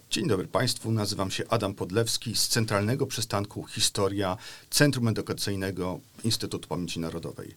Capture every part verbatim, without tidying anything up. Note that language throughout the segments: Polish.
Dzień dobry Państwu, nazywam się Adam Podlewski z Centralnego Przystanku Historia Centrum Edukacyjnego Instytutu Pamięci Narodowej.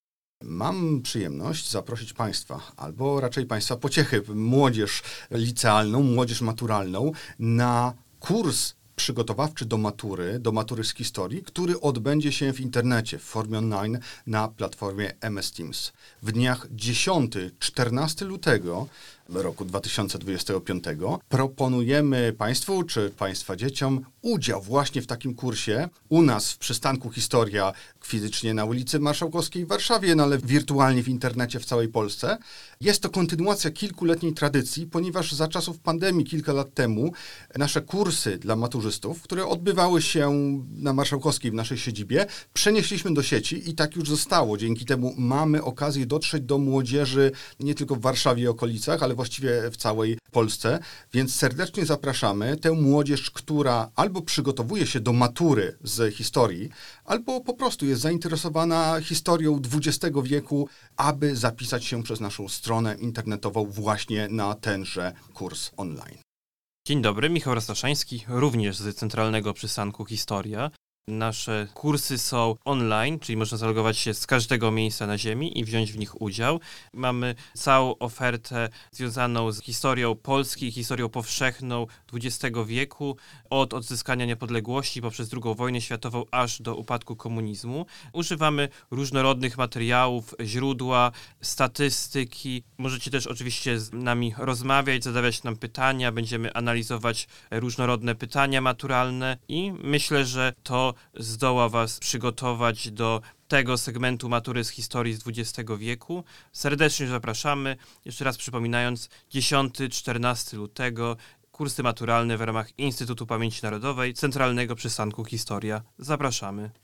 Mam przyjemność zaprosić Państwa, albo raczej Państwa pociechy, młodzież licealną, młodzież maturalną na kurs przygotowawczy do matury, do matury z historii, który odbędzie się w internecie w formie online na platformie M S Teams. W dniach dziesiątego do czternastego lutego roku dwa tysiące dwudziestego piątego proponujemy Państwu, czy Państwa dzieciom, udział właśnie w takim kursie u nas w przystanku Historia, fizycznie na ulicy Marszałkowskiej w Warszawie, no ale wirtualnie w internecie w całej Polsce. Jest to kontynuacja kilkuletniej tradycji, ponieważ za czasów pandemii kilka lat temu nasze kursy dla maturzystów, które odbywały się na Marszałkowskiej w naszej siedzibie, przenieśliśmy do sieci i tak już zostało. Dzięki temu mamy okazję dotrzeć do młodzieży nie tylko w Warszawie i okolicach, ale właściwie w całej Polsce, więc serdecznie zapraszamy tę młodzież, która albo przygotowuje się do matury z historii, albo po prostu jest zainteresowana historią dwudziestego wieku, aby zapisać się przez naszą stronę internetową właśnie na tenże kurs online. Dzień dobry, Michał Rastaszański, również z Centralnego Przystanku Historia. Nasze kursy są online, czyli można zalogować się z każdego miejsca na Ziemi i wziąć w nich udział. Mamy całą ofertę związaną z historią Polski, historią powszechną dwudziestego wieku, od odzyskania niepodległości poprzez drugą wojnę światową aż do upadku komunizmu. Używamy różnorodnych materiałów, źródła, statystyki. Możecie też oczywiście z nami rozmawiać, zadawać nam pytania, będziemy analizować różnorodne pytania maturalne i myślę, że to zdoła Was przygotować do tego segmentu matury z historii z dwudziestego wieku. Serdecznie zapraszamy. Jeszcze raz przypominając, dziesiątego do czternastego lutego kursy maturalne w ramach Instytutu Pamięci Narodowej Centralnego Przystanku Historia. Zapraszamy.